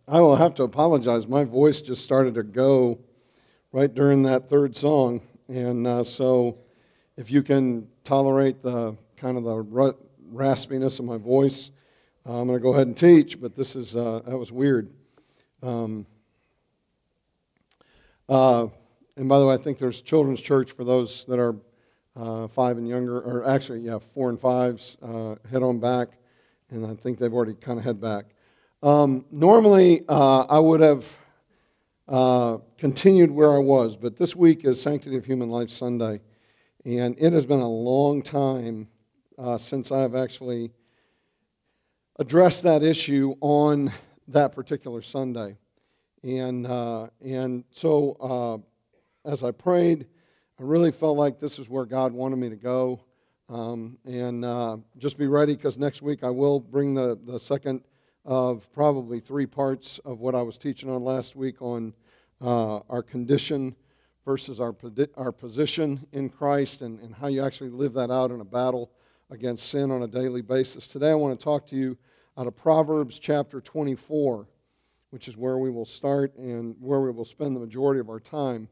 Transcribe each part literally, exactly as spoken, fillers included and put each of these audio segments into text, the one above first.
I will have to apologize. My voice just started to go right during that third song. And uh, so if you can tolerate the kind of the ru- raspiness of my voice, uh, I'm going to go ahead and teach, but this is, uh, that was weird. Um, uh, and by the way, I think there's children's church for those that are uh, five and younger, or actually, yeah, four and fives, uh, head on back. And I think they've already kind of head back. Um, normally, uh, I would have uh, continued where I was, but this week is Sanctity of Human Life Sunday, and it has been a long time uh, since I have actually addressed that issue on that particular Sunday. And, uh, and so uh, as I prayed, I really felt like this is where God wanted me to go. Um, and uh, just be ready, because next week I will bring the, the second of probably three parts of what I was teaching on last week on uh, our condition versus our our position in Christ, and, and how you actually live that out in a battle against sin on a daily basis. Today I want to talk to you out of Proverbs chapter twenty-four, which is where we will start and where we will spend the majority of our time.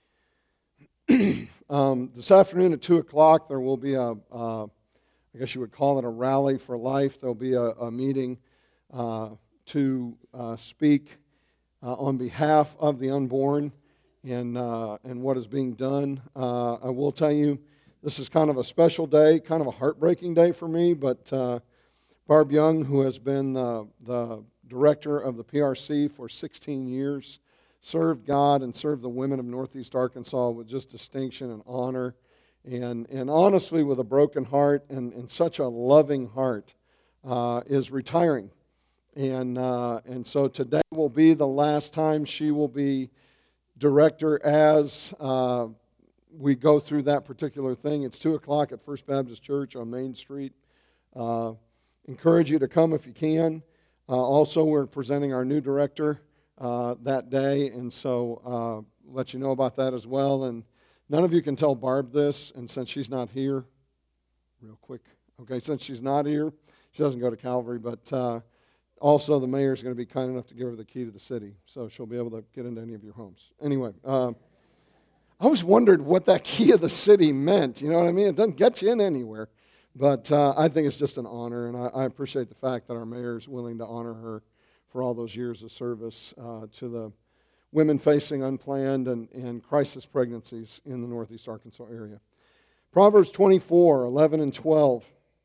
um, this afternoon at two o'clock there will be a, uh, I guess you would call it a rally for life. There will be a, a meeting uh, to uh, speak uh, on behalf of the unborn and, uh, and what is being done. Uh, I will tell you, this is kind of a special day, kind of a heartbreaking day for me, but uh, Barb Young, who has been the, the director of the P R C for sixteen years, served God and served the women of Northeast Arkansas with just distinction and honor, and, and honestly with a broken heart and, and such a loving heart, uh, is retiring. And, uh, and so today will be the last time she will be director as uh, we go through that particular thing. It's two o'clock at First Baptist Church on Main Street. Uh, encourage you to come if you can. Uh, also, we're presenting our new director Uh, that day, and so uh, let you know about that as well. And none of you can tell Barb this, and since she's not here, real quick, okay, since she's not here, she doesn't go to Calvary, but uh, also the mayor is going to be kind enough to give her the key to the city, so she'll be able to get into any of your homes. Anyway, uh, I always wondered what that key of the city meant, you know what I mean? It doesn't get you in anywhere, but uh, I think it's just an honor, and I, I appreciate the fact that our mayor is willing to honor her for all those years of service uh, to the women facing unplanned and, and crisis pregnancies in the Northeast Arkansas area. Proverbs twenty-four, eleven and twelve.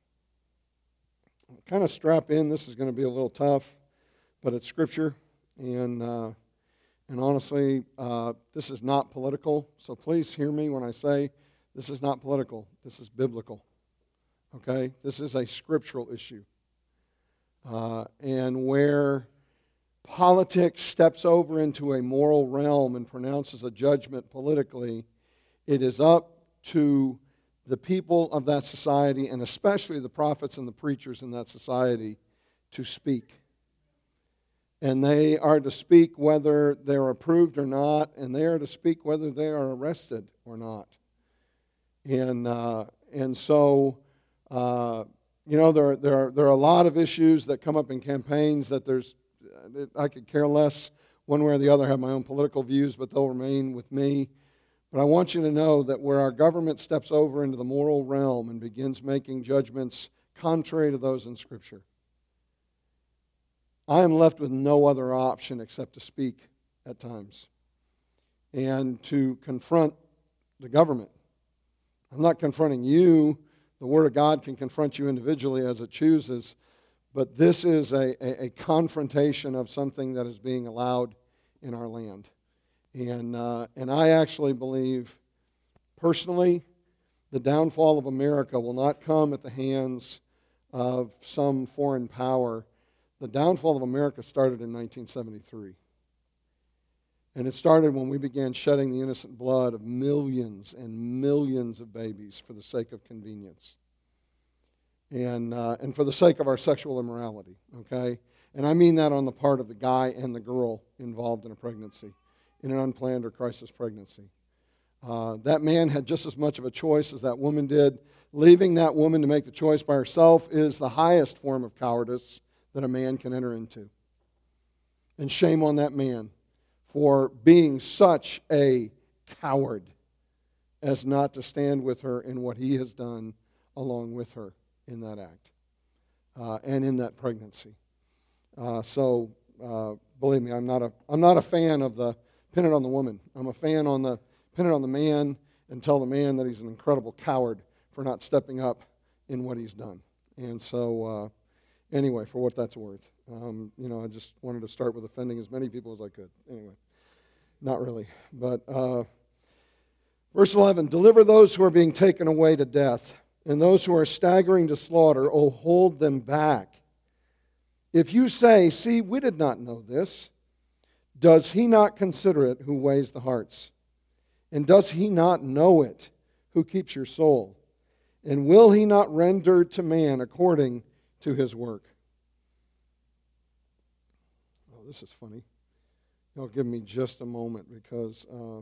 Kind of strap in. This is going to be a little tough, but it's Scripture. And, uh, and honestly, uh, this is not political. So please hear me when I say this is not political. This is biblical. Okay? This is a scriptural issue. Uh, and where politics steps over into a moral realm and pronounces a judgment politically, it is up to the people of that society, and especially the prophets and the preachers in that society, to speak. And they are to speak whether they're approved or not, and they are to speak whether they are arrested or not. And uh, and so, uh, you know, there, there, are, there are a lot of issues that come up in campaigns that there's I could care less one way or the other, have my own political views, but they'll remain with me. But I want you to know that where our government steps over into the moral realm and begins making judgments contrary to those in Scripture, I am left with no other option except to speak at times and to confront the government. I'm not confronting you. The Word of God can confront you individually as it chooses. But this is a, a, a confrontation of something that is being allowed in our land. And, uh, and I actually believe, personally, the downfall of America will not come at the hands of some foreign power. The downfall of America started in nineteen seventy-three. And it started when we began shedding the innocent blood of millions and millions of babies for the sake of convenience. And uh, and for the sake of our sexual immorality, okay? And I mean that on the part of the guy and the girl involved in a pregnancy, in an unplanned or crisis pregnancy. Uh, that man had just as much of a choice as that woman did. Leaving that woman to make the choice by herself is the highest form of cowardice that a man can enter into. And shame on that man for being such a coward as not to stand with her in what he has done along with her in that act uh, and in that pregnancy. Uh, so, uh, believe me, I'm not a I'm not a fan of the pin it on the woman. I'm a fan on the pin it on the man and tell the man that he's an incredible coward for not stepping up in what he's done. And so, uh, anyway, for what that's worth, um, you know, I just wanted to start with offending as many people as I could. Anyway, not really, but uh, verse eleven: deliver those who are being taken away to death, and those who are staggering to slaughter. Oh, hold them back. If you say, see, we did not know this, does he not consider it who weighs the hearts? And does he not know it who keeps your soul? And will he not render to man according to his work? Oh, this is funny. Y'all give me just a moment because uh,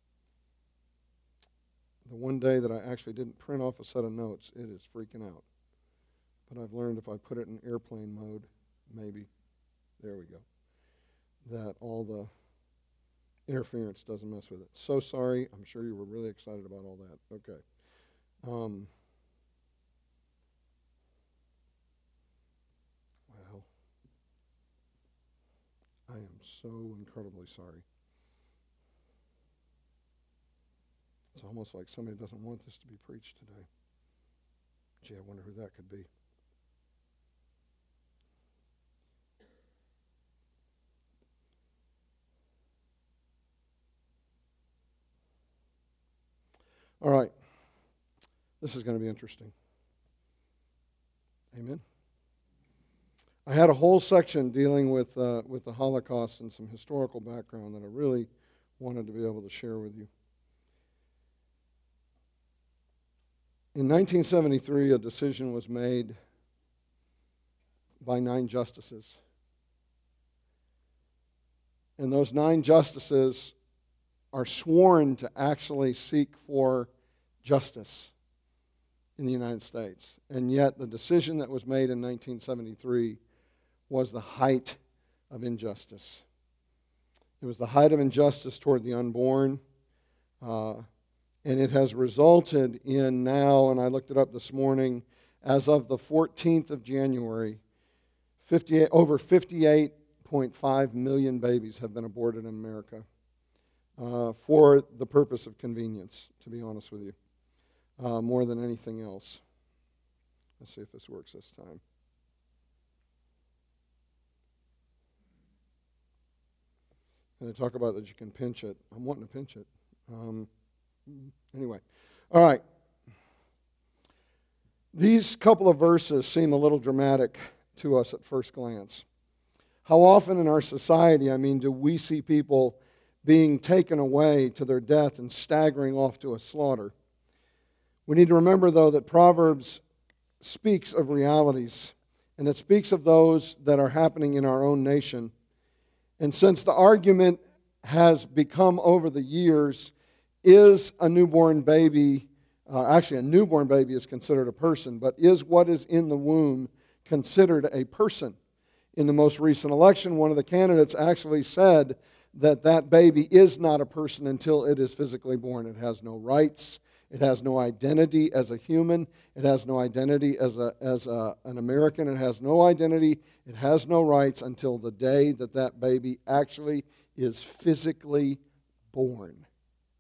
the one day that I actually didn't print off a set of notes, it is freaking out. But I've learned if I put it in airplane mode, maybe, there we go, that all the interference doesn't mess with it. So sorry. I'm sure you were really excited about all that. Okay. Um, well, I am so incredibly sorry. It's almost like somebody doesn't want this to be preached today. Gee, I wonder who that could be. All right. This is going to be interesting. Amen. I had a whole section dealing with uh, with the Holocaust and some historical background that I really wanted to be able to share with you. In nineteen seventy-three, a decision was made by nine justices. And those nine justices are sworn to actually seek for justice in the United States. And yet the decision that was made in nineteen seventy-three was the height of injustice. It was the height of injustice toward the unborn. Uh, and it has resulted in now, and I looked it up this morning, as of the fourteenth of January, fifty-eight, over fifty-eight point five million babies have been aborted in America. Uh, for the purpose of convenience, to be honest with you, uh, more than anything else. Let's see if this works this time. And they talk about that you can pinch it. I'm wanting to pinch it. Um, anyway, all right. These couple of verses seem a little dramatic to us at first glance. How often in our society, I mean, do we see people being taken away to their death and staggering off to a slaughter? We need to remember, though, that Proverbs speaks of realities, and it speaks of those that are happening in our own nation. And since the argument has become over the years, is a newborn baby, uh, actually a newborn baby is considered a person, but is what is in the womb considered a person? In the most recent election, one of the candidates actually said that that baby is not a person until it is physically born. It has no rights. It has no identity as a human. It has no identity as a as a, an American. It has no identity. It has no rights until the day that that baby actually is physically born.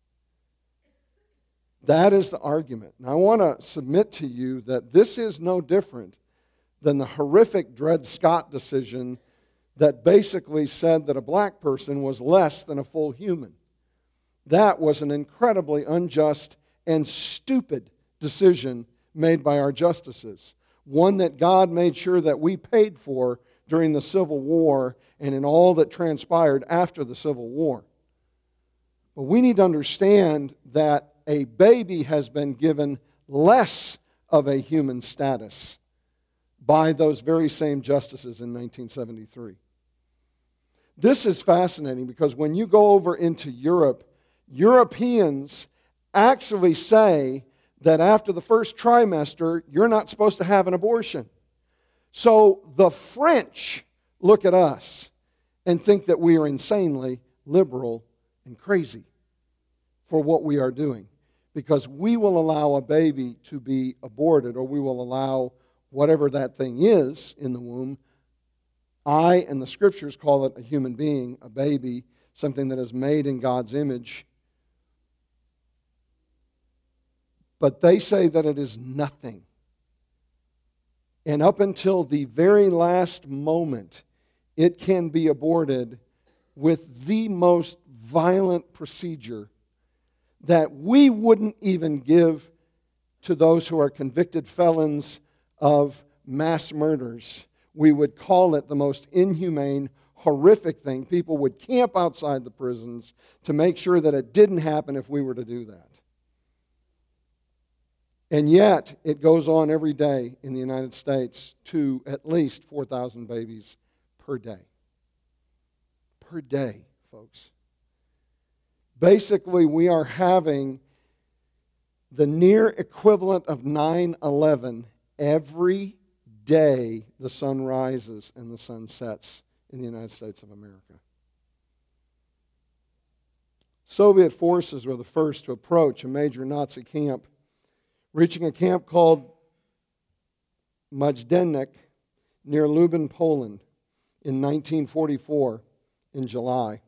That is the argument. And I want to submit to you that this is no different than the horrific Dred Scott decision that basically said that a black person was less than a full human. That was an incredibly unjust and stupid decision made by our justices. One that God made sure that we paid for during the Civil War and in all that transpired after the Civil War. But we need to understand that a baby has been given less of a human status by those very same justices in nineteen seventy-three. This is fascinating because when you go over into Europe, Europeans actually say that after the first trimester, you're not supposed to have an abortion. So the French look at us and think that we are insanely liberal and crazy for what we are doing. Because we will allow a baby to be aborted, or we will allow whatever that thing is in the womb. I and the Scriptures call it a human being, a baby, something that is made in God's image. But they say that it is nothing. And up until the very last moment, it can be aborted with the most violent procedure that we wouldn't even give to those who are convicted felons of mass murders. We would call it the most inhumane, horrific thing. People would camp outside the prisons to make sure that it didn't happen if we were to do that. And yet, it goes on every day in the United States to at least four thousand babies per day. Per day, folks. Basically, we are having the near equivalent of nine eleven every day the sun rises and the sun sets in the United States of America. Soviet forces were the first to approach a major Nazi camp, reaching a camp called Majdanek near Lublin, Poland in nineteen forty-four in July.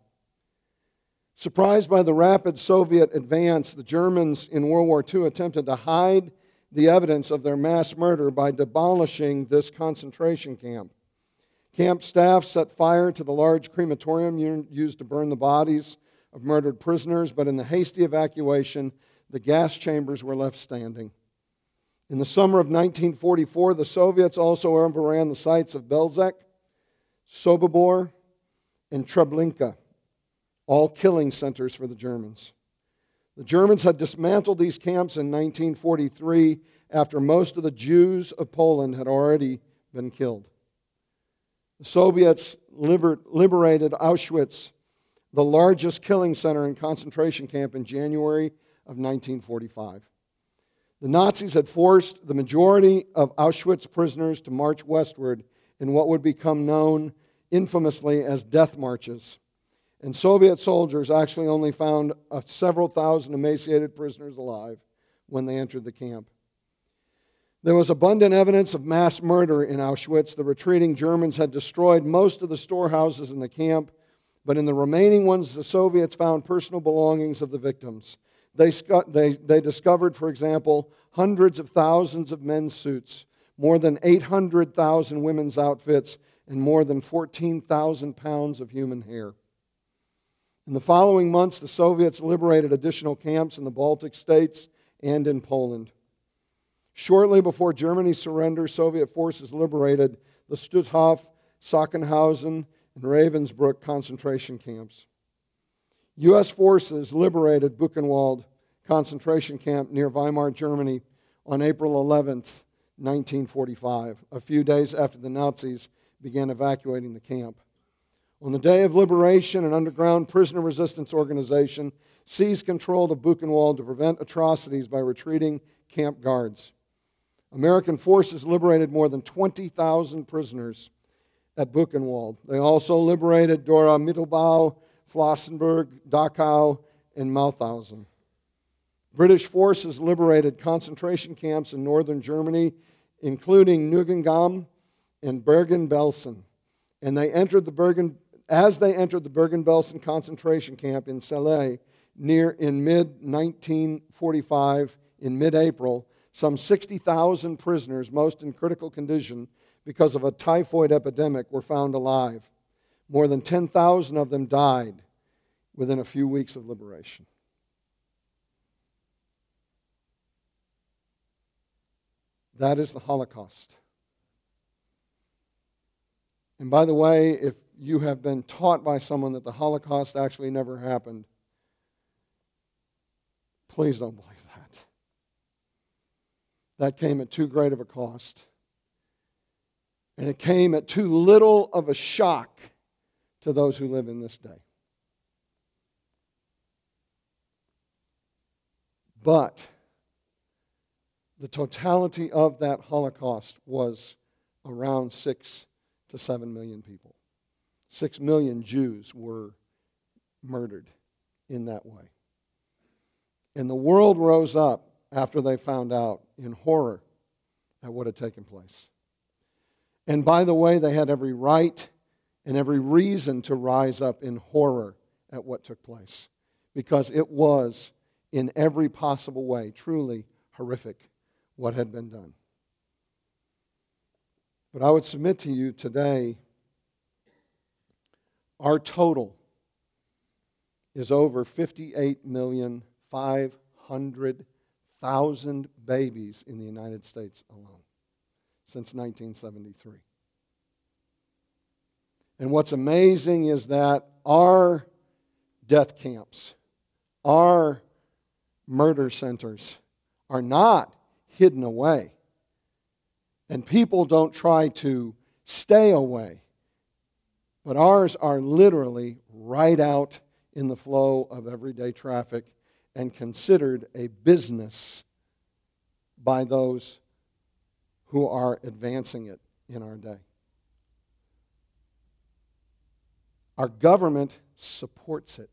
Surprised by the rapid Soviet advance, the Germans in World War Two attempted to hide the evidence of their mass murder by demolishing this concentration camp. Camp staff set fire to the large crematorium used to burn the bodies of murdered prisoners, but in the hasty evacuation, the gas chambers were left standing. In the summer of nineteen forty-four, the Soviets also overran the sites of Belzec, Sobibor, and Treblinka, all killing centers for the Germans. The Germans had dismantled these camps in nineteen forty-three after most of the Jews of Poland had already been killed. The Soviets liber- liberated Auschwitz, the largest killing center and concentration camp, in January of nineteen forty-five. The Nazis had forced the majority of Auschwitz prisoners to march westward in what would become known infamously as death marches. And Soviet soldiers actually only found uh, several thousand emaciated prisoners alive when they entered the camp. There was abundant evidence of mass murder in Auschwitz. The retreating Germans had destroyed most of the storehouses in the camp, but in the remaining ones, the Soviets found personal belongings of the victims. They, they, they discovered, for example, hundreds of thousands of men's suits, more than eight hundred thousand women's outfits, and more than fourteen thousand pounds of human hair. In the following months, the Soviets liberated additional camps in the Baltic states and in Poland. Shortly before Germany's surrender, Soviet forces liberated the Stutthof, Sachsenhausen, and Ravensbrück concentration camps. U S forces liberated Buchenwald concentration camp near Weimar, Germany on April eleventh, nineteen forty-five, a few days after the Nazis began evacuating the camp. On the day of liberation, an underground prisoner resistance organization seized control of Buchenwald to prevent atrocities by retreating camp guards. American forces liberated more than twenty thousand prisoners at Buchenwald. They also liberated Dora Mittelbau, Flossenburg, Dachau, and Mauthausen. British forces liberated concentration camps in northern Germany, including Neuengamme and Bergen-Belsen. And they entered the Bergen, as they entered the Bergen-Belsen concentration camp in Celle, near in mid nineteen forty-five, in mid-April, some sixty thousand prisoners, most in critical condition because of a typhoid epidemic, were found alive. More than ten thousand of them died within a few weeks of liberation. That is the Holocaust. And by the way, if you have been taught by someone that the Holocaust actually never happened, please don't believe that. That came at too great of a cost. And it came at too little of a shock to those who live in this day. But the totality of that Holocaust was around six to seven million people. Six million Jews were murdered in that way. And the world rose up after they found out in horror at what had taken place. And by the way, they had every right and every reason to rise up in horror at what took place, because it was, in every possible way, truly horrific what had been done. But I would submit to you today, our total is over fifty-eight million five hundred thousand babies in the United States alone since nineteen seventy-three. And what's amazing is that our death camps, our murder centers are not hidden away. And people don't try to stay away. But ours are literally right out in the flow of everyday traffic and considered a business by those who are advancing it in our day. Our government supports it.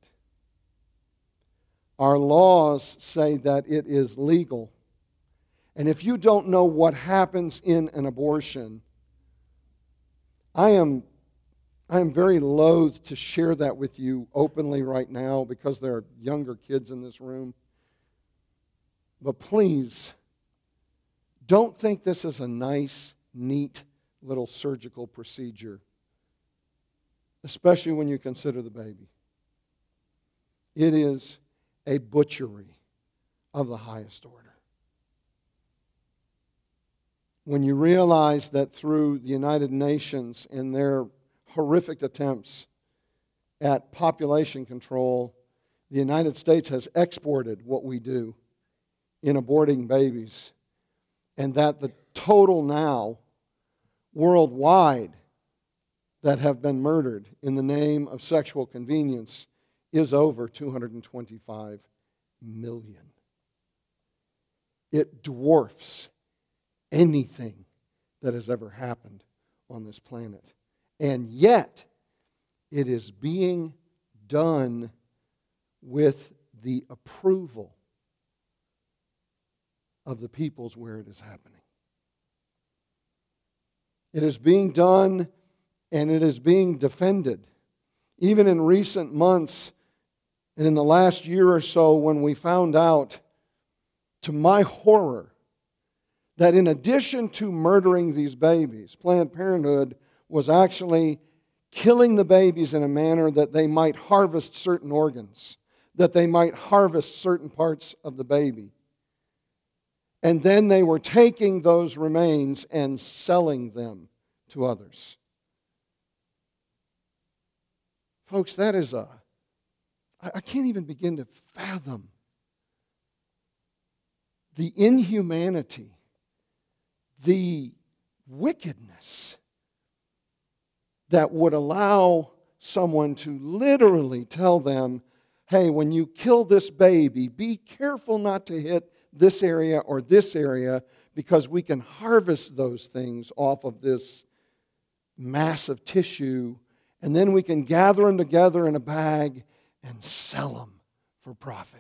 Our laws say that it is legal. And if you don't know what happens in an abortion, I am, I am very loath to share that with you openly right now because there are younger kids in this room. But please, don't think this is a nice, neat little surgical procedure, especially when you consider the baby. It is a butchery of the highest order. When you realize that through the United Nations and their horrific attempts at population control, the United States has exported what we do in aborting babies, and that the total now worldwide that have been murdered in the name of sexual convenience is over two hundred twenty-five million. It dwarfs anything that has ever happened on this planet. And yet, it is being done with the approval of the peoples where it is happening. It is being done and it is being defended. Even in recent months and in the last year or so, when we found out, to my horror, that in addition to murdering these babies, Planned Parenthood was actually killing the babies in a manner that they might harvest certain organs, that they might harvest certain parts of the baby. And then they were taking those remains and selling them to others. Folks, that is a, I can't even begin to fathom the inhumanity, the wickedness that would allow someone to literally tell them, hey, when you kill this baby, be careful not to hit this area or this area because we can harvest those things off of this massive tissue and then we can gather them together in a bag and sell them for profit.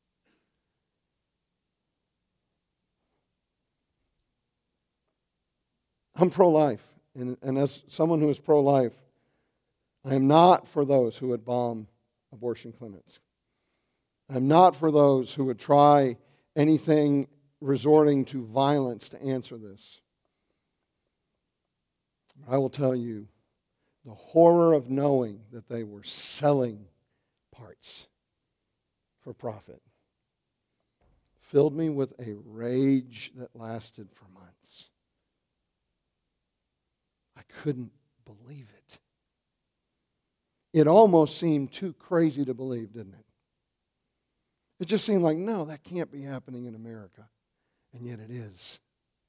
I'm pro-life, and, and as someone who is pro-life, I am not for those who would bomb abortion clinics. I'm not for those who would try anything resorting to violence to answer this. I will tell you, the horror of knowing that they were selling parts for profit filled me with a rage that lasted for months. I couldn't believe it. It almost seemed too crazy to believe, didn't it? It just seemed like, no, that can't be happening in America. And yet it is.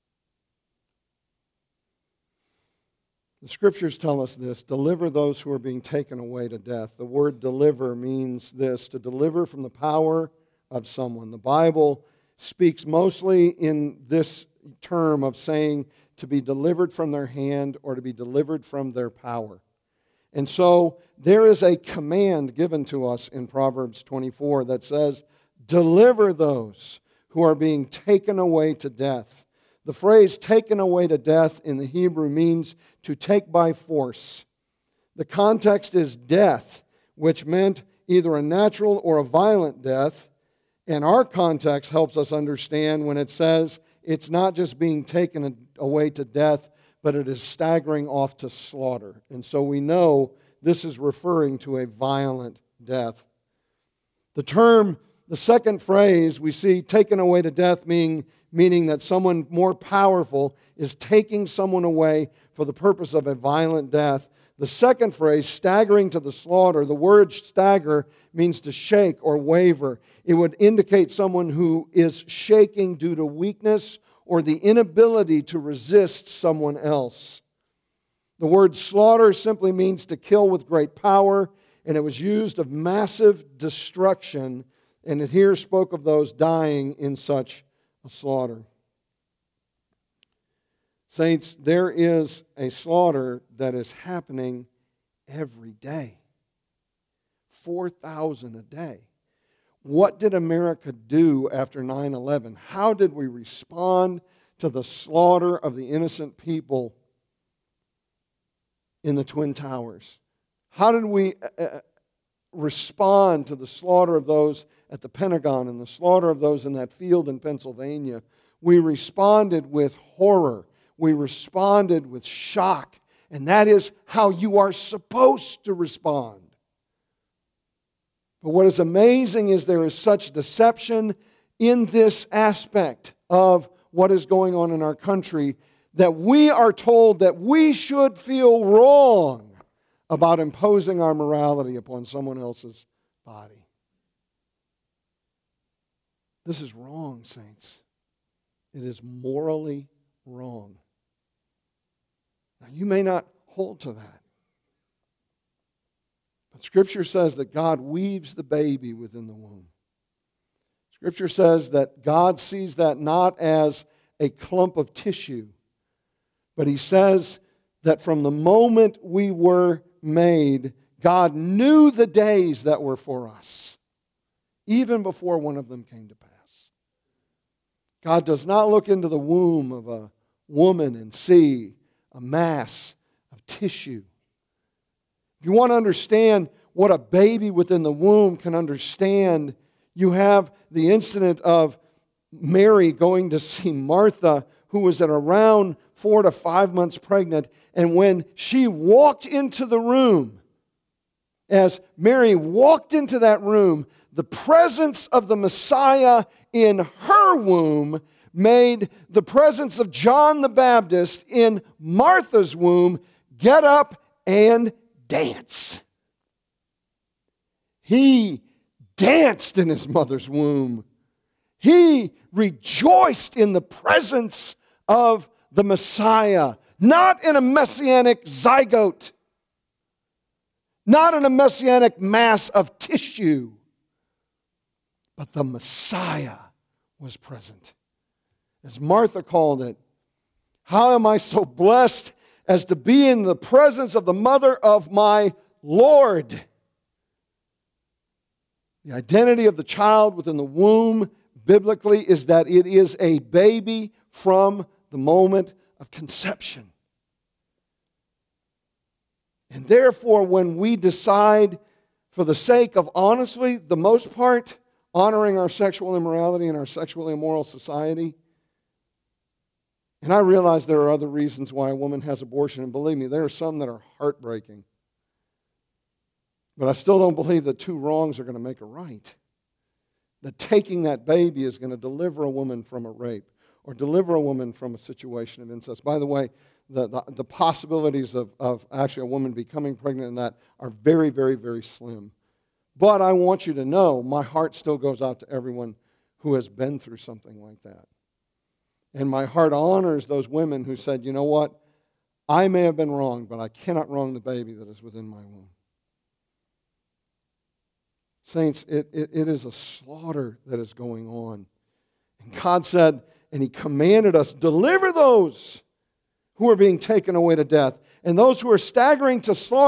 The Scriptures tell us this: deliver those who are being taken away to death. The word deliver means this: to deliver from the power of someone. The Bible speaks mostly in this term of saying to be delivered from their hand or to be delivered from their power. And so there is a command given to us in Proverbs twenty-four that says, deliver those who are being taken away to death. The phrase taken away to death in the Hebrew means to take by force. The context is death, which meant either a natural or a violent death. And our context helps us understand when it says it's not just being taken away to death, but it is staggering off to slaughter. And so we know this is referring to a violent death. The term, the second phrase, we see taken away to death meaning, meaning that someone more powerful is taking someone away for the purpose of a violent death. The second phrase, staggering to the slaughter, the word stagger means to shake or waver. It would indicate someone who is shaking due to weakness or the inability to resist someone else. The word slaughter simply means to kill with great power, and it was used of massive destruction, and it here spoke of those dying in such a slaughter. Saints, there is a slaughter that is happening every day. four thousand a day. What did America do after nine eleven? How did we respond to the slaughter of the innocent people in the Twin Towers? How did we uh, respond to the slaughter of those at the Pentagon and the slaughter of those in that field in Pennsylvania? We responded with horror. We responded with shock. And that is how you are supposed to respond. But what is amazing is there is such deception in this aspect of what is going on in our country that we are told that we should feel wrong about imposing our morality upon someone else's body. This is wrong, saints. It is morally wrong. Now, you may not hold to that. But Scripture says that God weaves the baby within the womb. Scripture says that God sees that not as a clump of tissue, but He says that from the moment we were made, God knew the days that were for us, even before one of them came to pass. God does not look into the womb of a woman and see a mass of tissue. If you want to understand what a baby within the womb can understand, you have the incident of Mary going to see Martha, who was at around four to five months pregnant, and when she walked into the room, as Mary walked into that room, the presence of the Messiah in her womb made the presence of John the Baptist in Martha's womb get up and dance. He danced in his mother's womb. He rejoiced in the presence of the Messiah, not in a messianic zygote, not in a messianic mass of tissue, but the Messiah was present. As Martha called it, how am I so blessed as to be in the presence of the mother of my Lord? The identity of the child within the womb, biblically, is that it is a baby from the moment of conception. And therefore, when we decide, for the sake of, honestly, the most part, honoring our sexual immorality in our sexually immoral society, and I realize there are other reasons why a woman has abortion, and believe me, there are some that are heartbreaking. But I still don't believe that two wrongs are going to make a right. That taking that baby is going to deliver a woman from a rape or deliver a woman from a situation of incest. By the way, the, the, the possibilities of, of actually a woman becoming pregnant in that are very, very, very slim. But I want you to know my heart still goes out to everyone who has been through something like that. And my heart honors those women who said, you know what, I may have been wrong, but I cannot wrong the baby that is within my womb. Saints, it, it, it is a slaughter that is going on. And God said, and He commanded us, deliver those who are being taken away to death. And those who are staggering to slaughter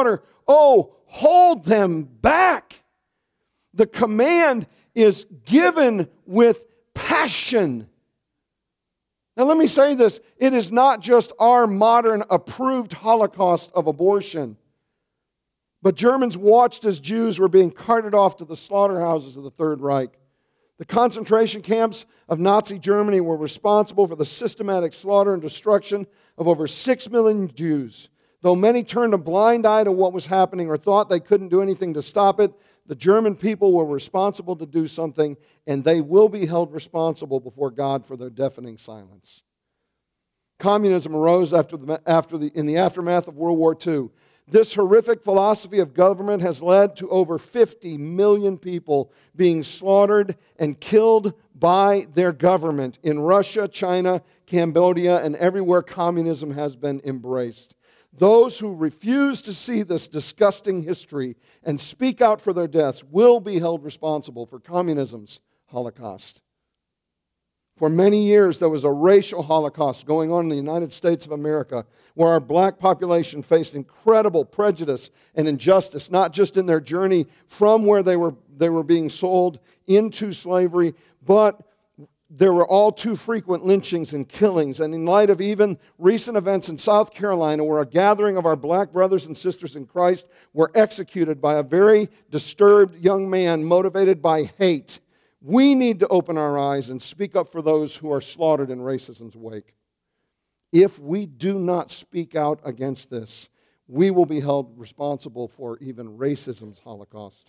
Oh, hold them back. The command is given with passion. Now let me say this. It is not just our modern approved holocaust of abortion. But Germans watched as Jews were being carted off to the slaughterhouses of the Third Reich. The concentration camps of Nazi Germany were responsible for the systematic slaughter and destruction of over six million Jews. Though many turned a blind eye to what was happening or thought they couldn't do anything to stop it, the German people were responsible to do something, and they will be held responsible before God for their deafening silence. Communism arose after the, after the, in the aftermath of World War Two. This horrific philosophy of government has led to over fifty million people being slaughtered and killed by their government in Russia, China, Cambodia, and everywhere communism has been embraced. Those who refuse to see this disgusting history and speak out for their deaths will be held responsible for communism's Holocaust. For many years, there was a racial Holocaust going on in the United States of America where our black population faced incredible prejudice and injustice, not just in their journey from where they were, they were being sold into slavery, but there were all too frequent lynchings and killings. And in light of even recent events in South Carolina, where a gathering of our black brothers and sisters in Christ were executed by a very disturbed young man motivated by hate, we need to open our eyes and speak up for those who are slaughtered in racism's wake. If we do not speak out against this, we will be held responsible for even racism's Holocaust.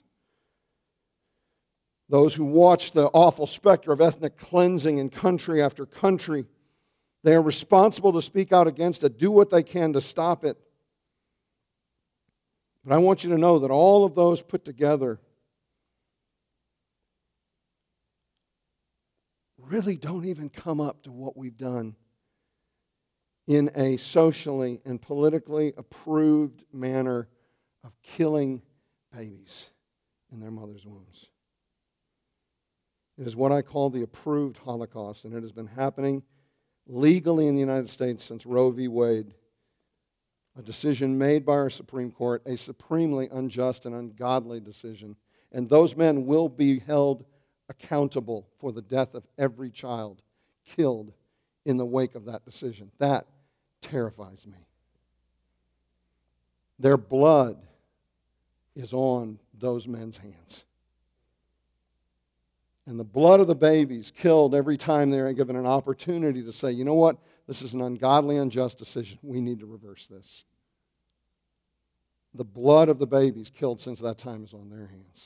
Those who watch the awful specter of ethnic cleansing in country after country, they are responsible to speak out against it, do what they can to stop it. But I want you to know that all of those put together really don't even come up to what we've done in a socially and politically approved manner of killing babies in their mother's wombs. It is what I call the approved Holocaust, and it has been happening legally in the United States since Roe v. Wade, a decision made by our Supreme Court, a supremely unjust and ungodly decision. And those men will be held accountable for the death of every child killed in the wake of that decision. That terrifies me. Their blood is on those men's hands. And the blood of the babies killed every time they're given an opportunity to say, you know what, this is an ungodly, unjust decision. We need to reverse this. The blood of the babies killed since that time is on their hands.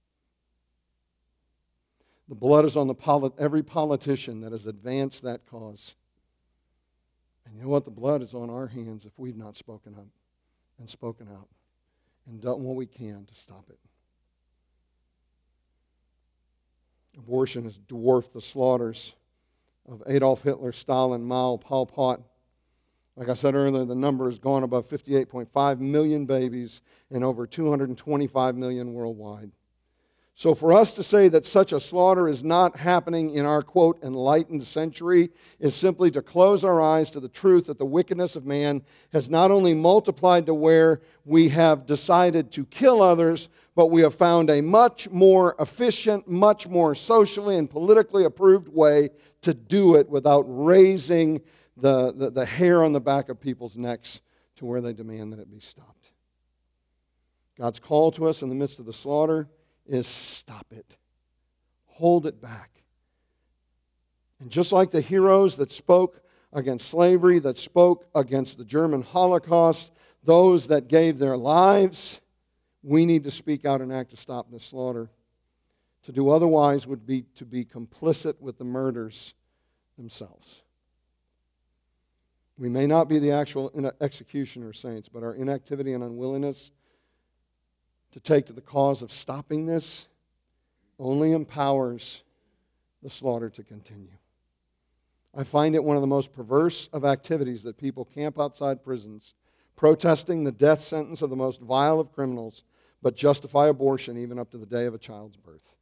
The blood is on the polit- every politician that has advanced that cause. And you know what? The blood is on our hands if we've not spoken up and spoken out and done what we can to stop it. Abortion has dwarfed the slaughters of Adolf Hitler, Stalin, Mao, Pol Pot. Like I said earlier, the number has gone above fifty-eight point five million babies and over two hundred twenty-five million worldwide. So for us to say that such a slaughter is not happening in our, quote, enlightened century is simply to close our eyes to the truth that the wickedness of man has not only multiplied to where we have decided to kill others, but we have found a much more efficient, much more socially and politically approved way to do it without raising the, the, the hair on the back of people's necks to where they demand that it be stopped. God's call to us in the midst of the slaughter is stop it. Hold it back. And just like the heroes that spoke against slavery, that spoke against the German Holocaust, those that gave their lives, we need to speak out and act to stop this slaughter. To do otherwise would be to be complicit with the murders themselves. We may not be the actual executioner saints, but our inactivity and unwillingness to take to the cause of stopping this only empowers the slaughter to continue. I find it one of the most perverse of activities that people camp outside prisons, protesting the death sentence of the most vile of criminals, but justify abortion even up to the day of a child's birth.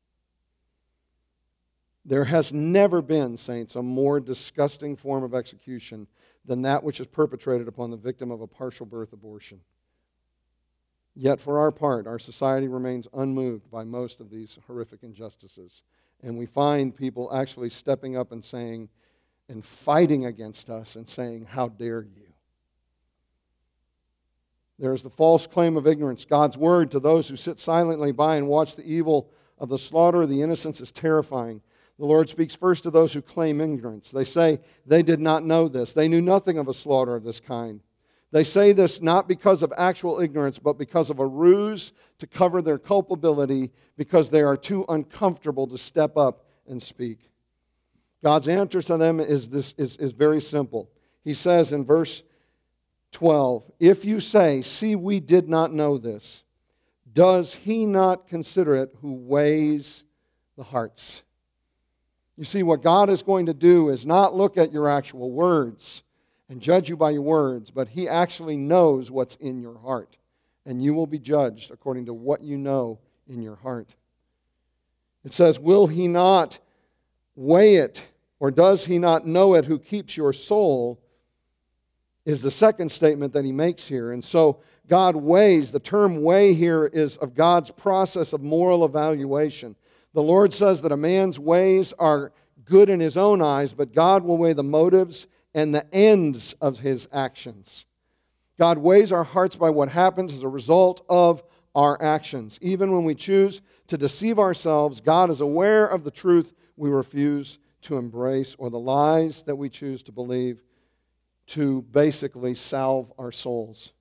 There has never been, saints, a more disgusting form of execution than that which is perpetrated upon the victim of a partial birth abortion. Yet for our part, our society remains unmoved by most of these horrific injustices. And we find people actually stepping up and saying, and fighting against us and saying, how dare you? There's the false claim of ignorance. God's word to those who sit silently by and watch the evil of the slaughter of the innocents is terrifying. The Lord speaks first to those who claim ignorance. They say they did not know this. They knew nothing of a slaughter of this kind. They say this not because of actual ignorance, but because of a ruse to cover their culpability, because they are too uncomfortable to step up and speak. God's answer to them is, this, is, is very simple. He says in verse twelve, if you say, see, we did not know this, does he not consider it who weighs the hearts? You see, what God is going to do is not look at your actual words and judge you by your words, but he actually knows what's in your heart. And you will be judged according to what you know in your heart. It says, will he not weigh it, or does he not know it who keeps your soul, is the second statement that he makes here. And so God weighs. The term weigh here is of God's process of moral evaluation. The Lord says that a man's ways are good in his own eyes, but God will weigh the motives and the ends of his actions. God weighs our hearts by what happens as a result of our actions. Even when we choose to deceive ourselves, God is aware of the truth we refuse to embrace or the lies that we choose to believe to basically salve our souls.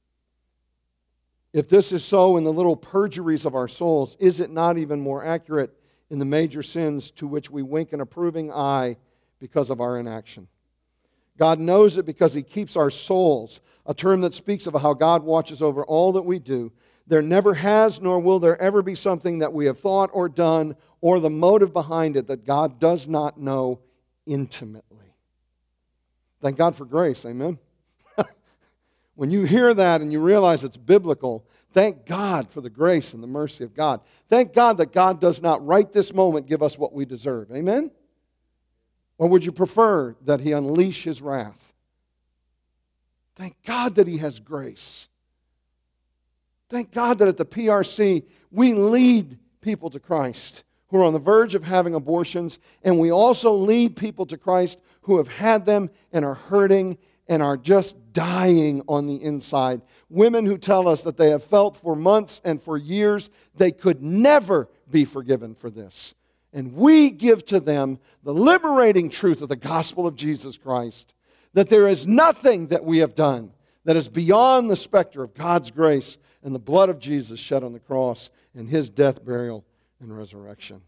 If this is so in the little perjuries of our souls, is it not even more accurate in the major sins to which we wink an approving eye because of our inaction? God knows it because he keeps our souls, a term that speaks of how God watches over all that we do. There never has nor will there ever be something that we have thought or done or the motive behind it that God does not know intimately. Thank God for grace, amen? When you hear that and you realize it's biblical, thank God for the grace and the mercy of God. Thank God that God does not right this moment give us what we deserve, amen? Or would you prefer that he unleash his wrath? Thank God that he has grace. Thank God that at the P R C we lead people to Christ who are on the verge of having abortions, and we also lead people to Christ who have had them and are hurting and are just dying on the inside. Women who tell us that they have felt for months and for years they could never be forgiven for this. And we give to them the liberating truth of the gospel of Jesus Christ, that there is nothing that we have done that is beyond the specter of God's grace and the blood of Jesus shed on the cross and his death, burial, and resurrection.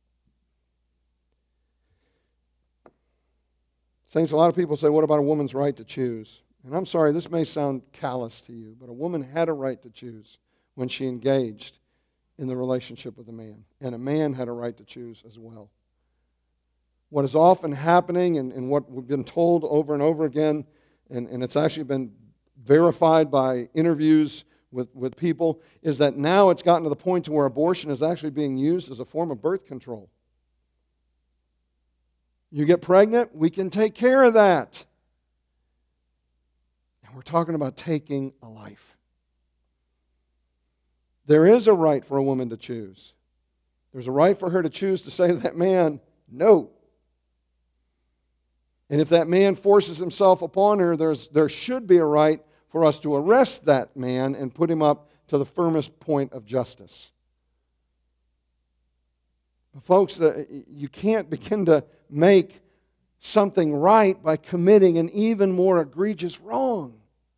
Saints, a lot of people say, what about a woman's right to choose? And I'm sorry, this may sound callous to you, but a woman had a right to choose when she engaged in the relationship with a man. And a man had a right to choose as well. What is often happening, and, and what we've been told over and over again, and, and it's actually been verified by interviews with, with people, is that now it's gotten to the point to where abortion is actually being used as a form of birth control. You get pregnant, we can take care of that. And we're talking about taking a life. There is a right for a woman to choose. There's a right for her to choose to say to that man, no. And if that man forces himself upon her, there's, there should be a right for us to arrest that man and put him up to the firmest point of justice. But folks, you can't begin to make something right by committing an even more egregious wrong.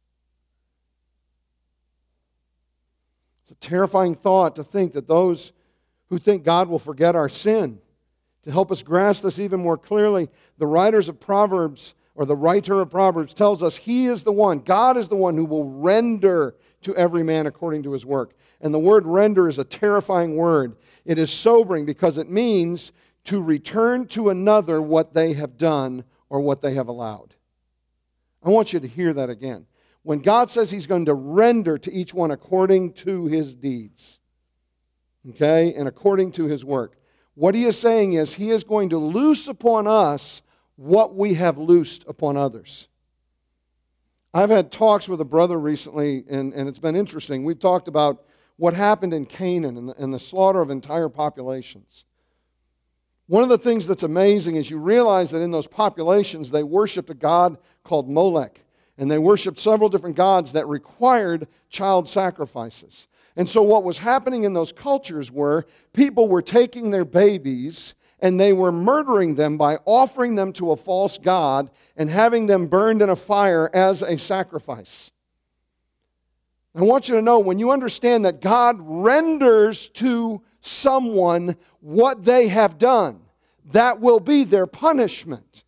It's a terrifying thought to think that those who think God will forget our sin. To help us grasp this even more clearly, the writers of Proverbs, or the writer of Proverbs, tells us He is the one, God is the one who will render to every man according to his work. And the word render is a terrifying word. It is sobering because it means to return to another what they have done or what they have allowed. I want you to hear that again. When God says He's going to render to each one according to his deeds, okay, and according to his work, what He is saying is He is going to loose upon us what we have loosed upon others. I've had talks with a brother recently, and, and it's been interesting. We've talked about what happened in Canaan and the, and the slaughter of entire populations. One of the things that's amazing is you realize that in those populations they worshipped a god called Molech, and they worshipped several different gods that required child sacrifices. And so what was happening in those cultures were people were taking their babies and they were murdering them by offering them to a false god and having them burned in a fire as a sacrifice. I want you to know, when you understand that God renders to someone what they have done, that will be their punishment.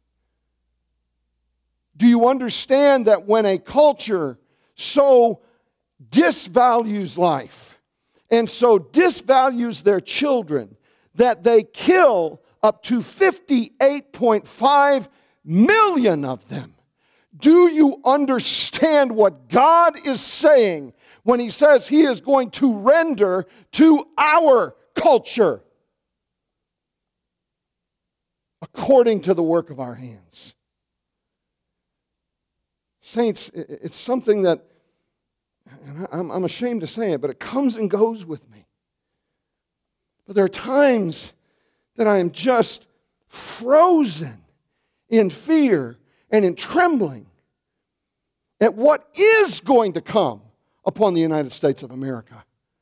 Do you understand that when a culture so disvalues life and so disvalues their children that they kill up to fifty-eight point five million of them? Do you understand what God is saying when He says He is going to render to our culture according to the work of our hands? Saints, it's something that, and I'm ashamed to say it, but it comes and goes with me. But there are times that I am just frozen in fear and in trembling at what is going to come upon the United States of America.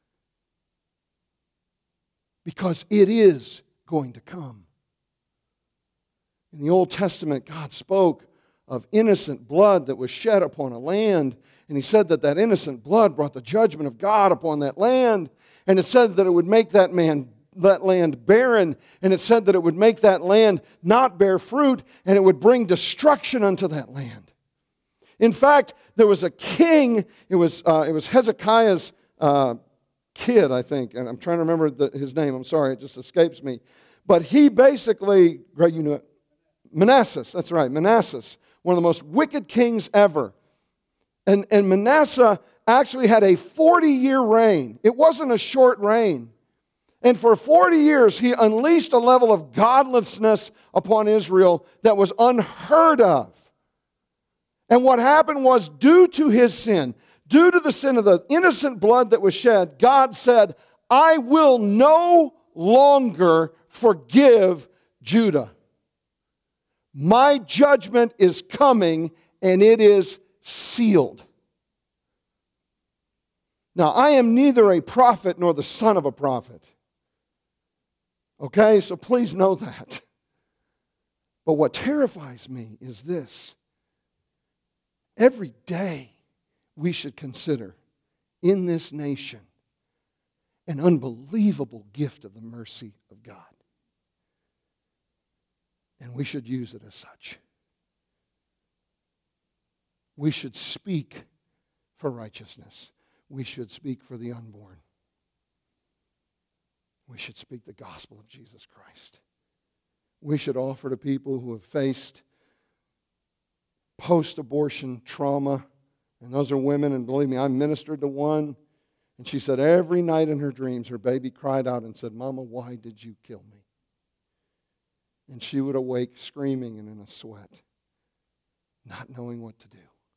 Because it is going to come. In the Old Testament, God spoke of innocent blood that was shed upon a land, and He said that that innocent blood brought the judgment of God upon that land, and it said that it would make that man that land barren, and it said that it would make that land not bear fruit, and it would bring destruction unto that land. In fact, there was a king, it was, uh, it was Hezekiah's uh, kid, I think, and I'm trying to remember the, his name, I'm sorry, it just escapes me. But he basically, Greg, you know it, Manasseh, that's right, Manasseh, one of the most wicked kings ever. And, and Manasseh actually had a forty-year reign. It wasn't a short reign. And for forty years, he unleashed a level of godlessness upon Israel that was unheard of. And what happened was, due to his sin, due to the sin of the innocent blood that was shed, God said, I will no longer forgive Judah. My judgment is coming, and it is sealed. Now, I am neither a prophet nor the son of a prophet. Okay, so please know that. But what terrifies me is this. Every day we should consider in this nation an unbelievable gift of the mercy of God. And we should use it as such. We should speak for righteousness. We should speak for the unborn. We should speak the gospel of Jesus Christ. We should offer to people who have faced post-abortion trauma, and those are women, and believe me, I ministered to one, and she said every night in her dreams her baby cried out and said, Mama, why did you kill me? And she would awake screaming and in a sweat, not knowing what to do.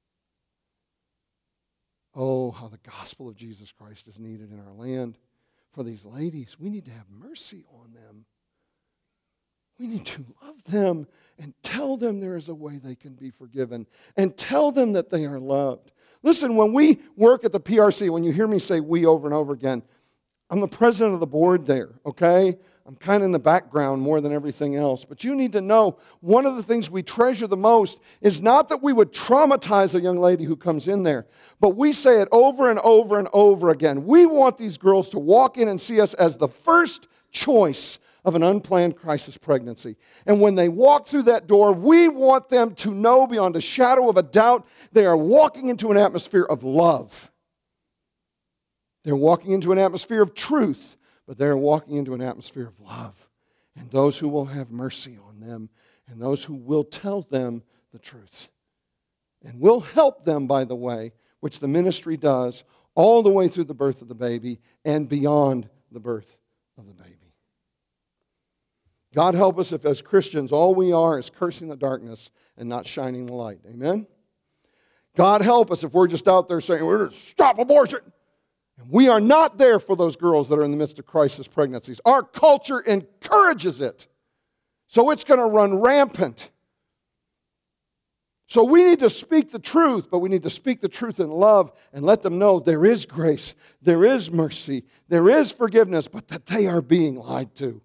Oh, how the gospel of Jesus Christ is needed in our land. For these ladies, we need to have mercy on them. We need to love them and tell them there is a way they can be forgiven and tell them that they are loved. Listen, when we work at the P R C, when you hear me say we over and over again, I'm the president of the board there, okay? I'm kind of in the background more than everything else. But you need to know, one of the things we treasure the most is not that we would traumatize a young lady who comes in there, but we say it over and over and over again. We want these girls to walk in and see us as the first choice of an unplanned crisis pregnancy. And when they walk through that door, we want them to know beyond a shadow of a doubt they are walking into an atmosphere of love. They're walking into an atmosphere of truth, but they're walking into an atmosphere of love. And those who will have mercy on them, and those who will tell them the truth. And will help them, by the way, which the ministry does, all the way through the birth of the baby and beyond the birth of the baby. God help us if as Christians all we are is cursing the darkness and not shining the light. Amen? God help us if we're just out there saying, we're going to stop abortion. And we are not there for those girls that are in the midst of crisis pregnancies. Our culture encourages it. So it's going to run rampant. So we need to speak the truth, but we need to speak the truth in love and let them know there is grace, there is mercy, there is forgiveness, but that they are being lied to.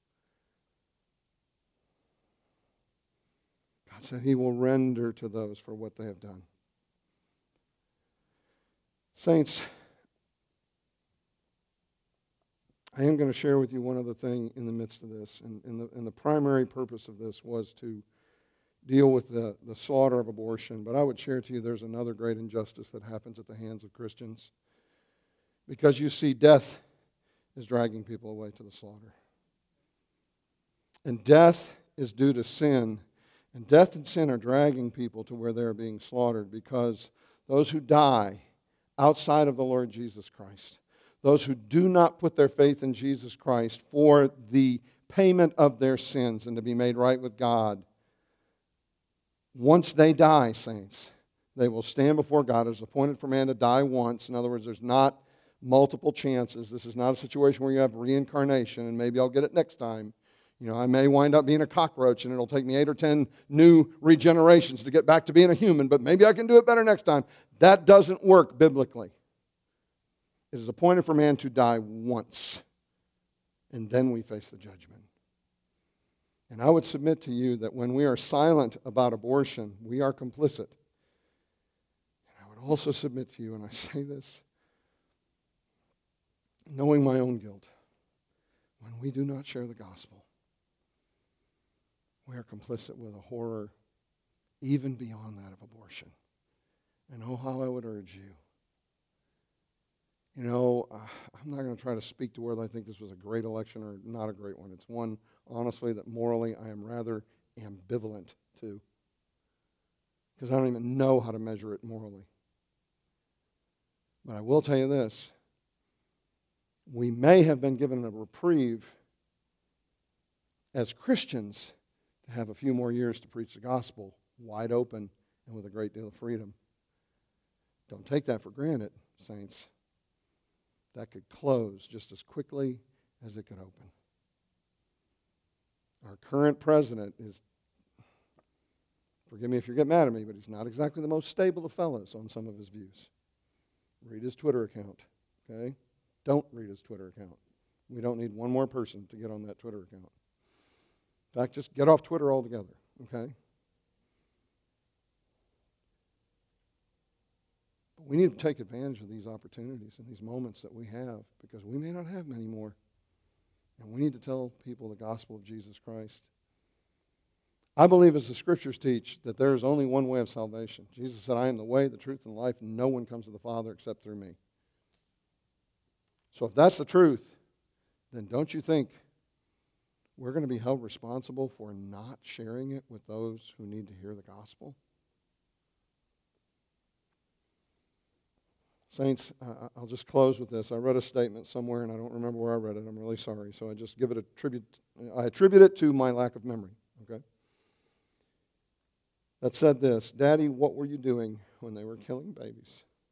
God said He will render to those for what they have done. Saints, I am going to share with you one other thing in the midst of this, and, and, the, and the primary purpose of this was to deal with the, the slaughter of abortion, but I would share to you there's another great injustice that happens at the hands of Christians. Because you see, death is dragging people away to the slaughter. And death is due to sin, and death and sin are dragging people to where they're being slaughtered, because those who die outside of the Lord Jesus Christ, those who do not put their faith in Jesus Christ for the payment of their sins and to be made right with God, once they die, saints, they will stand before God. It is appointed for man to die once. In other words, there's not multiple chances. This is not a situation where you have reincarnation and maybe I'll get it next time. You know, I may wind up being a cockroach and it'll take me eight or ten new regenerations to get back to being a human, but maybe I can do it better next time. That doesn't work biblically. It is appointed for man to die once, and then we face the judgment. And I would submit to you that when we are silent about abortion, we are complicit. And I would also submit to you, and I say this, knowing my own guilt, when we do not share the gospel, we are complicit with a horror even beyond that of abortion. And oh, how I would urge you. You know, uh, I'm not going to try to speak to whether I think this was a great election or not a great one. It's one, honestly, that morally I am rather ambivalent to, because I don't even know how to measure it morally. But I will tell you this. We may have been given a reprieve as Christians to have a few more years to preach the gospel wide open and with a great deal of freedom. Don't take that for granted, saints. That could close just as quickly as it could open. Our current president is, forgive me if you get mad at me, but he's not exactly the most stable of fellows on some of his views. Read his Twitter account, okay? Don't read his Twitter account. We don't need one more person to get on that Twitter account. In fact, just get off Twitter altogether, okay? But we need to take advantage of these opportunities and these moments that we have, because we may not have many more. And we need to tell people the gospel of Jesus Christ. I believe, as the Scriptures teach, that there is only one way of salvation. Jesus said, I am the way, the truth, and the life, and no one comes to the Father except through me. So if that's the truth, then don't you think we're going to be held responsible for not sharing it with those who need to hear the gospel? Saints, uh, I'll just close with this. I read a statement somewhere, and I don't remember where I read it. I'm really sorry. So I just give it a tribute. I attribute it to my lack of memory, okay? That said this, Daddy, what were you doing when they were killing babies?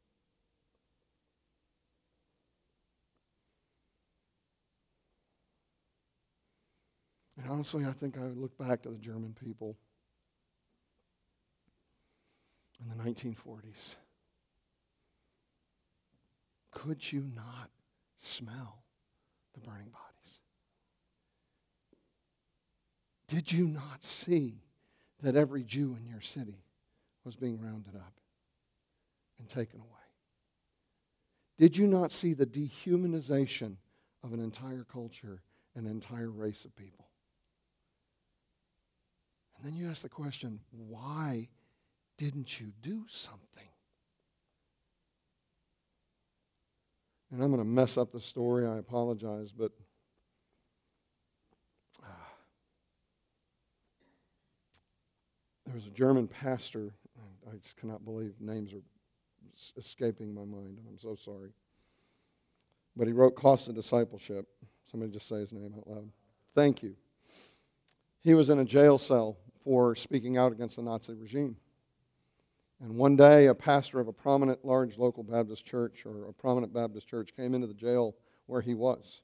And honestly, I think I would look back to the German people in the nineteen forties. Could you not smell the burning bodies? Did you not see that every Jew in your city was being rounded up and taken away? Did you not see the dehumanization of an entire culture, an entire race of people? And then you ask the question, why didn't you do something? And I'm going to mess up the story, I apologize, but uh, there was a German pastor, I just cannot believe names are escaping my mind, and I'm so sorry. But he wrote Cost of Discipleship. Somebody just say his name out loud. Thank you. He was in a jail cell for speaking out against the Nazi regime. And one day, a pastor of a prominent large local Baptist church or a prominent Baptist church came into the jail where he was.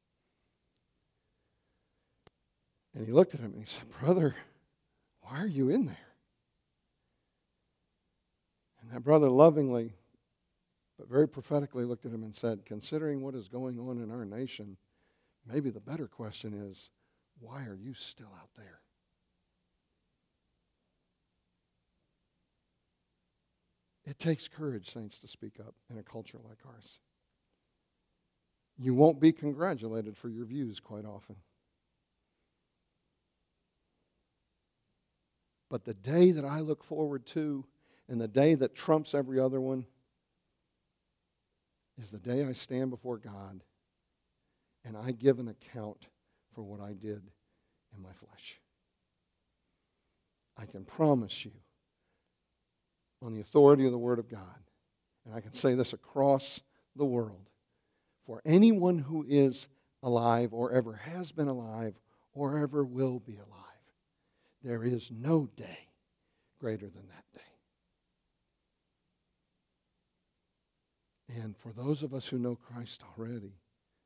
And he looked at him and he said, "Brother, why are you in there?" And that brother lovingly, but very prophetically looked at him and said, "Considering what is going on in our nation, maybe the better question is, why are you still out there?" It takes courage, saints, to speak up in a culture like ours. You won't be congratulated for your views quite often. But the day that I look forward to, and the day that trumps every other one, is the day I stand before God and I give an account for what I did in my flesh. I can promise you, on the authority of the Word of God, and I can say this across the world, for anyone who is alive or ever has been alive or ever will be alive, there is no day greater than that day. And for those of us who know Christ already,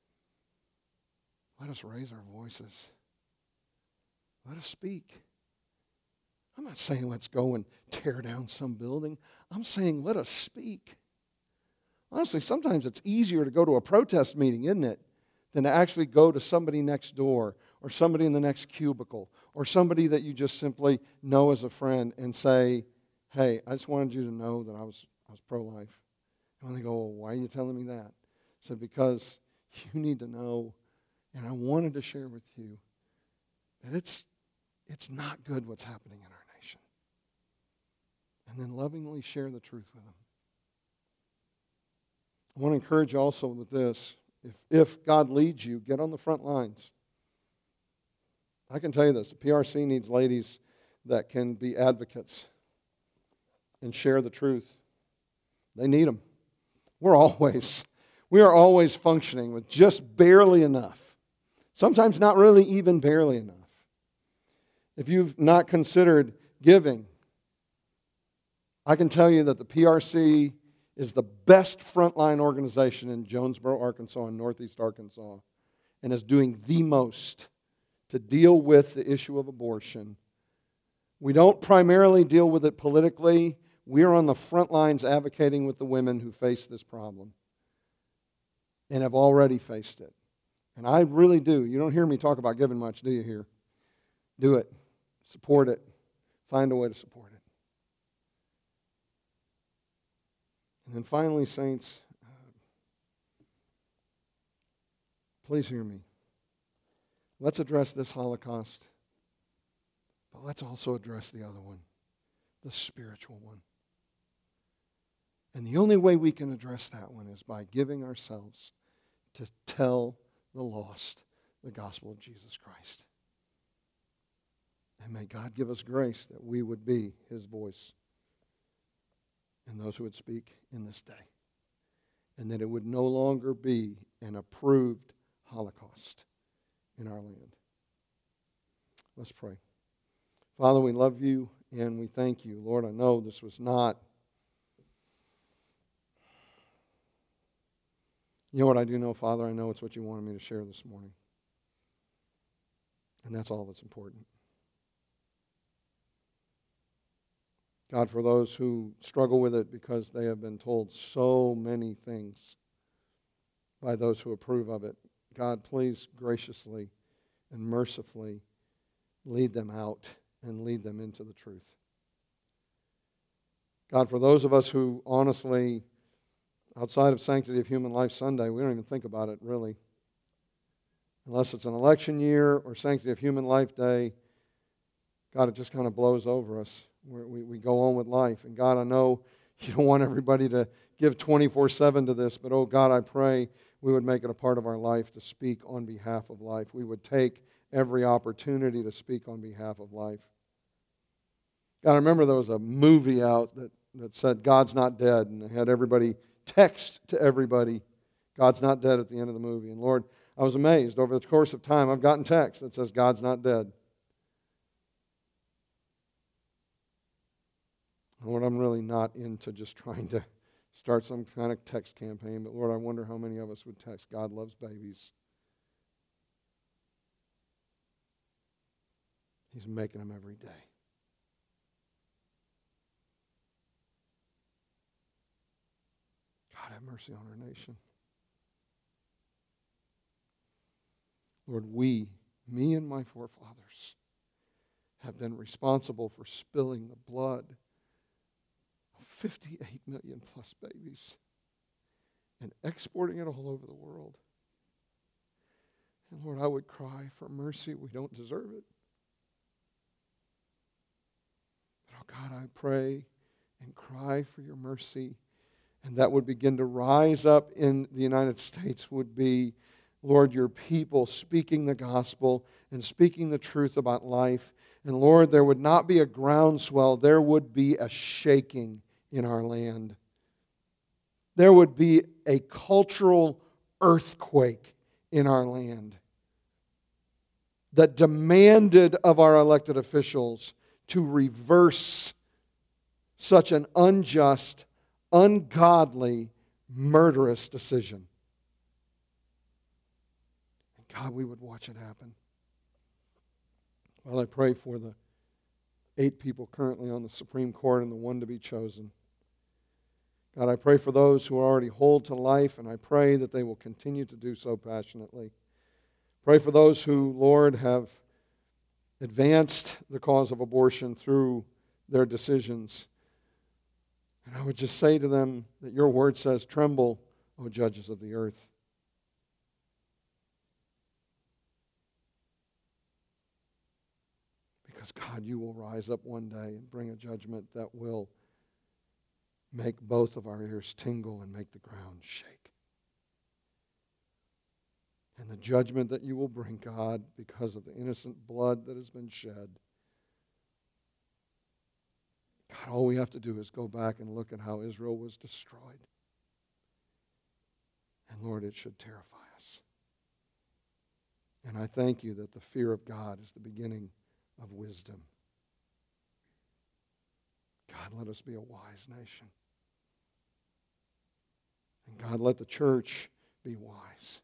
let us raise our voices. Let us speak. I'm not saying let's go and tear down some building. I'm saying let us speak. Honestly, sometimes it's easier to go to a protest meeting, isn't it, than to actually go to somebody next door or somebody in the next cubicle or somebody that you just simply know as a friend and say, "Hey, I just wanted you to know that I was I was pro-life." And they go, "Well, why are you telling me that?" I said, "Because you need to know, and I wanted to share with you that it's it's not good what's happening in our nation." And then lovingly share the truth with them. I want to encourage you also with this. If, if God leads you, get on the front lines. I can tell you this. The P R C needs ladies that can be advocates and share the truth. They need them. We're always, we are always functioning with just barely enough. Sometimes not really even barely enough. If you've not considered giving, I can tell you that the P R C is the best frontline organization in Jonesboro, Arkansas, and Northeast Arkansas, and is doing the most to deal with the issue of abortion. We don't primarily deal with it politically. We're on the front lines advocating with the women who face this problem and have already faced it. And I really do. You don't hear me talk about giving much, do you here? Do it. Support it. Find a way to support it. And then finally, saints, uh, please hear me. Let's address this Holocaust, but let's also address the other one, the spiritual one. And the only way we can address that one is by giving ourselves to tell the lost the gospel of Jesus Christ. And may God give us grace that we would be His voice and those who would speak in this day. And that it would no longer be an approved Holocaust in our land. Let's pray. Father, we love you and we thank you. Lord, I know this was not... You know what I do know, Father? I know it's what you wanted me to share this morning. And that's all that's important. God, for those who struggle with it because they have been told so many things by those who approve of it, God, please graciously and mercifully lead them out and lead them into the truth. God, for those of us who honestly, outside of Sanctity of Human Life Sunday, we don't even think about it really. Unless it's an election year or Sanctity of Human Life Day, God, it just kind of blows over us. We, we go on with life. And God, I know you don't want everybody to give twenty-four seven to this, but oh God, I pray we would make it a part of our life to speak on behalf of life. We would take every opportunity to speak on behalf of life. God, I remember there was a movie out that, that said God's Not Dead, and they had everybody text to everybody, God's not dead at the end of the movie. And Lord, I was amazed. Over the course of time, I've gotten text that says God's not dead. Lord, I'm really not into just trying to start some kind of text campaign, but Lord, I wonder how many of us would text, God loves babies. He's making them every day. God, have mercy on our nation. Lord, we, me and my forefathers, have been responsible for spilling the blood of fifty-eight million plus babies and exporting it all over the world. And Lord, I would cry for mercy. We don't deserve it. But oh God, I pray and cry for your mercy. And that would begin to rise up in the United States would be, Lord, your people speaking the gospel and speaking the truth about life. And Lord, there would not be a groundswell. There would be a shaking in our land. There would be a cultural earthquake in our land that demanded of our elected officials to reverse such an unjust, ungodly, murderous decision. And God, we would watch it happen. Well, I pray for the eight people currently on the Supreme Court and the one to be chosen. God, I pray for those who already hold to life, and I pray that they will continue to do so passionately. Pray for those who, Lord, have advanced the cause of abortion through their decisions. And I would just say to them that your word says, tremble, O judges of the earth. Because, God, you will rise up one day and bring a judgment that will make both of our ears tingle and make the ground shake. And the judgment that you will bring, God, because of the innocent blood that has been shed, God, all we have to do is go back and look at how Israel was destroyed. And Lord, it should terrify us. And I thank you that the fear of God is the beginning of wisdom. God, let us be a wise nation. And God, let the church be wise.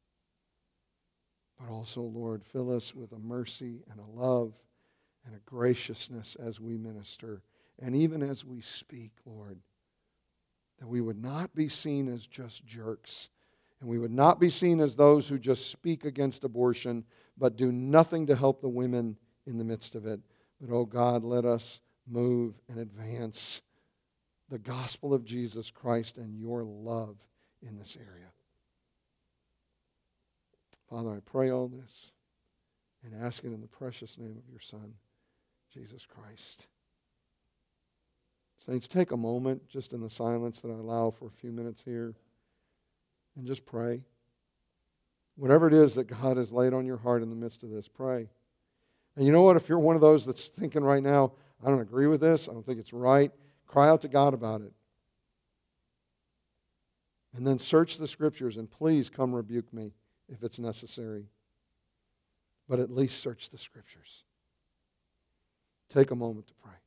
But also, Lord, fill us with a mercy and a love and a graciousness as we minister. And even as we speak, Lord, that we would not be seen as just jerks. And we would not be seen as those who just speak against abortion, but do nothing to help the women in the midst of it. But, oh God, let us move and advance the gospel of Jesus Christ and your love in this area. Father, I pray all this and ask it in the precious name of your Son, Jesus Christ. Saints, take a moment just in the silence that I allow for a few minutes here and just pray. Whatever it is that God has laid on your heart in the midst of this, pray. And you know what? If you're one of those that's thinking right now, I don't agree with this, I don't think it's right, cry out to God about it. And then search the Scriptures and please come rebuke me if it's necessary. But at least search the Scriptures. Take a moment to pray.